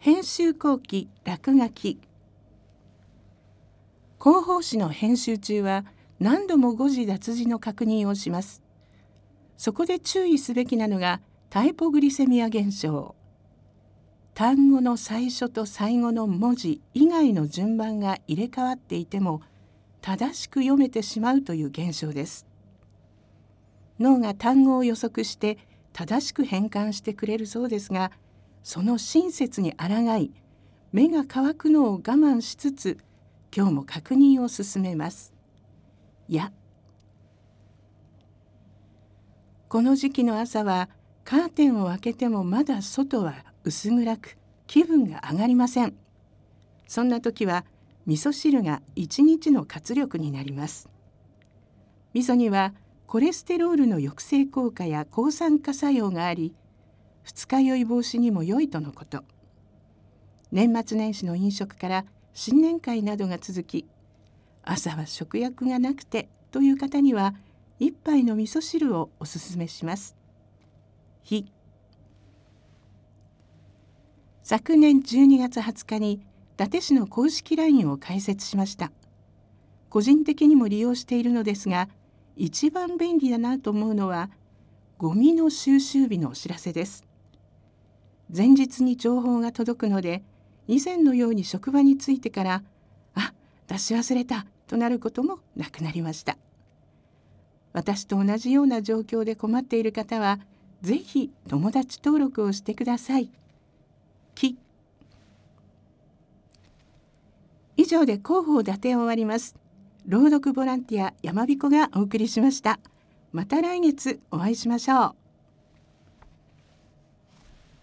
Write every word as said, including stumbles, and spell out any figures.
編集後期落書き。広報誌の編集中は何度も誤字脱字の確認をします。そこで注意すべきなのがタイポグリセミア現象。単語の最初と最後の文字以外の順番が入れ替わっていても正しく読めてしまうという現象です。脳が単語を予測して正しく変換してくれるそうですが、その親切に抗い、目が乾くのを我慢しつつ、今日も確認を進めます。や、この時期の朝はカーテンを開けてもまだ外は薄暗く、気分が上がりません。そんな時は味噌汁が一日の活力になります。味噌にはコレステロールの抑制効果や抗酸化作用があり、二日酔い防止にも良いとのこと。年末年始の飲食から新年会などが続き、朝は食欲がなくてという方には一杯の味噌汁をおすすめします。日、昨年じゅうにがつはつかに伊達市の公式 ライン を開設しました。個人的にも利用しているのですが、一番便利だなと思うのはゴミの収集日のお知らせです。前日に情報が届くので、以前のように職場に着いてからあ、出し忘れたとなることもなくなりました。私と同じような状況で困っている方はぜひ友達登録をしてください。き以上で広報伊達を終わります。朗読ボランティアやまびこがお送りしました。また来月お会いしましょう。